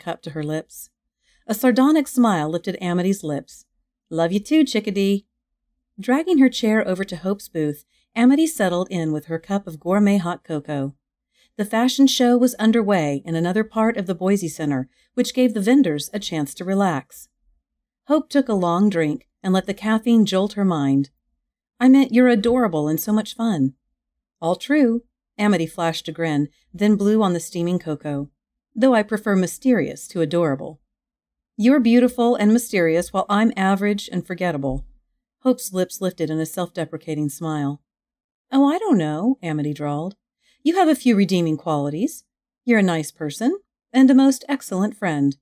cup to her lips. A sardonic smile lifted Amity's lips. "Love you too, chickadee." Dragging her chair over to Hope's booth, Amity settled in with her cup of gourmet hot cocoa. The fashion show was underway in another part of the Boise Center, which gave the vendors a chance to relax. Hope took a long drink and let the caffeine jolt her mind. "I meant you're adorable and so much fun." "All true." Amity flashed a grin, then blew on the steaming cocoa. "Though I prefer mysterious to adorable." "You're beautiful and mysterious while I'm average and forgettable." Hope's lips lifted in a self-deprecating smile. "Oh, I don't know," Amity drawled. "You have a few redeeming qualities. You're a nice person and a most excellent friend."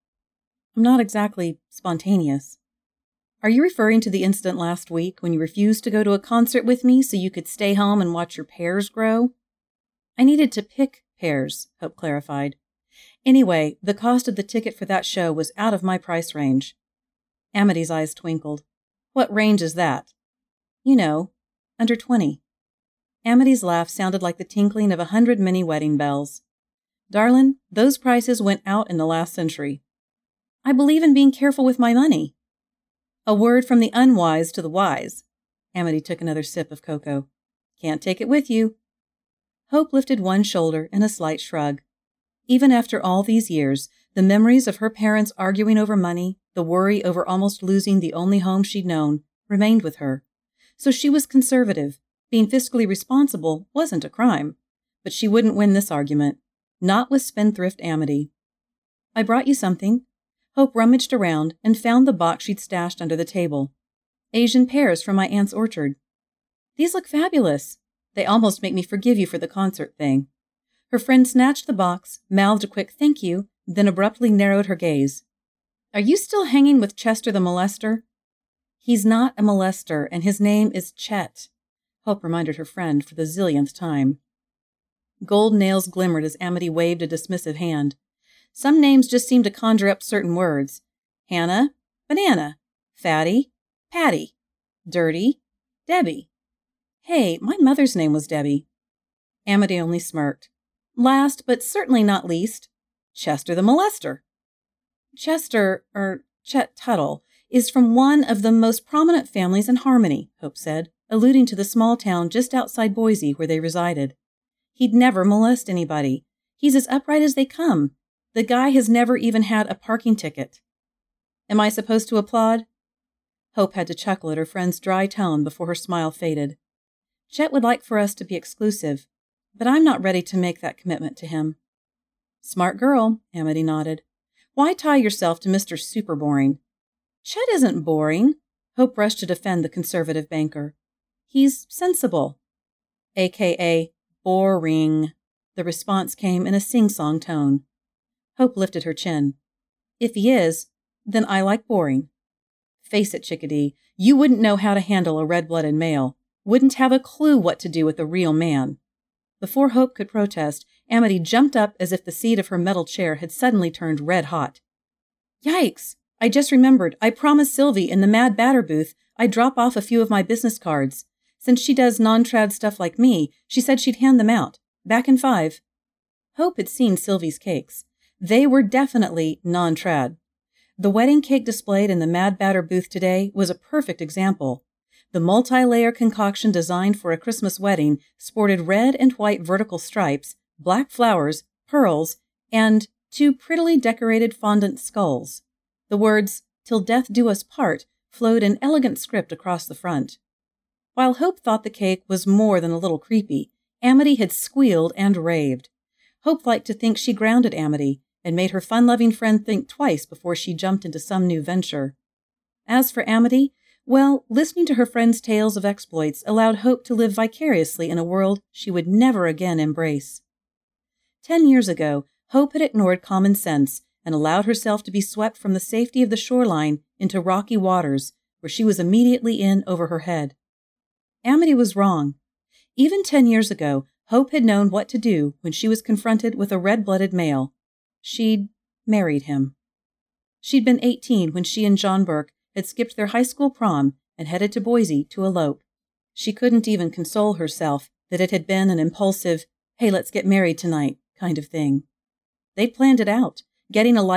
"I'm not exactly spontaneous." "Are you referring to the incident last week when you refused to go to a concert with me so you could stay home and watch your pears grow?" "I needed to pick pears," Hope clarified. "Anyway, the cost of the ticket for that show was out of my price range." Amity's eyes twinkled. "What range is that?" "You know, under 20. Amity's laugh sounded like the tinkling of 100 mini wedding bells. "Darlin', those prices went out in the last century." "I believe in being careful with my money." "A word from the unwise to the wise." Amity took another sip of cocoa. "Can't take it with you." Hope lifted one shoulder in a slight shrug. Even after all these years, the memories of her parents arguing over money, the worry over almost losing the only home she'd known, remained with her. So she was conservative. Being fiscally responsible wasn't a crime. But she wouldn't win this argument. Not with spendthrift Amity. "I brought you something." Hope rummaged around and found the box she'd stashed under the table. "Asian pears from my aunt's orchard." "These look fabulous. They almost make me forgive you for the concert thing." Her friend snatched the box, mouthed a quick thank you, then abruptly narrowed her gaze. "Are you still hanging with Chester the molester?" "He's not a molester, and his name is Chet," Hope reminded her friend for the zillionth time. Gold nails glimmered as Amity waved a dismissive hand. "Some names just seem to conjure up certain words. Hannah, banana. Fatty, Patty. Dirty, Debbie. Hey, my mother's name was Debbie." Amity only smirked. "Last, but certainly not least, Chester the molester." Chet Tuttle, is from one of the most prominent families in Harmony," Hope said, alluding to the small town just outside Boise where they resided. "He'd never molest anybody. He's as upright as they come. The guy has never even had a parking ticket." "Am I supposed to applaud?" Hope had to chuckle at her friend's dry tone before her smile faded. "Chet would like for us to be exclusive, but I'm not ready to make that commitment to him." "Smart girl," Amity nodded. "Why tie yourself to Mr. Super Boring?" "Chet isn't boring." Hope rushed to defend the conservative banker. "He's sensible." "A.K.A. boring." The response came in a sing-song tone. Hope lifted her chin. "If he is, then I like boring." "Face it, chickadee, you wouldn't know how to handle a red-blooded male. Wouldn't have a clue what to do with a real man." Before Hope could protest, Amity jumped up as if the seat of her metal chair had suddenly turned red hot. "Yikes! I just remembered. I promised Sylvie in the Mad Batter booth I'd drop off a few of my business cards. Since she does non-trad stuff like me, she said she'd hand them out. Back in 5. Hope had seen Sylvie's cakes. They were definitely non-trad. The wedding cake displayed in the Mad Batter booth today was a perfect example. The multi-layer concoction designed for a Christmas wedding sported red and white vertical stripes, black flowers, pearls, and 2 prettily decorated fondant skulls. The words, "Till death do us part," flowed in elegant script across the front. While Hope thought the cake was more than a little creepy, Amity had squealed and raved. Hope liked to think she grounded Amity and made her fun-loving friend think twice before she jumped into some new venture. As for Amity, well, listening to her friend's tales of exploits allowed Hope to live vicariously in a world she would never again embrace. 10 years ago, Hope had ignored common sense and allowed herself to be swept from the safety of the shoreline into rocky waters, where she was immediately in over her head. Amity was wrong. Even 10 years ago, Hope had known what to do when she was confronted with a red-blooded male. She'd married him. She'd been 18 when she and John Burke had skipped their high school prom and headed to Boise to elope. She couldn't even console herself that it had been an impulsive, "hey, let's get married tonight" kind of thing. They'd planned it out, getting a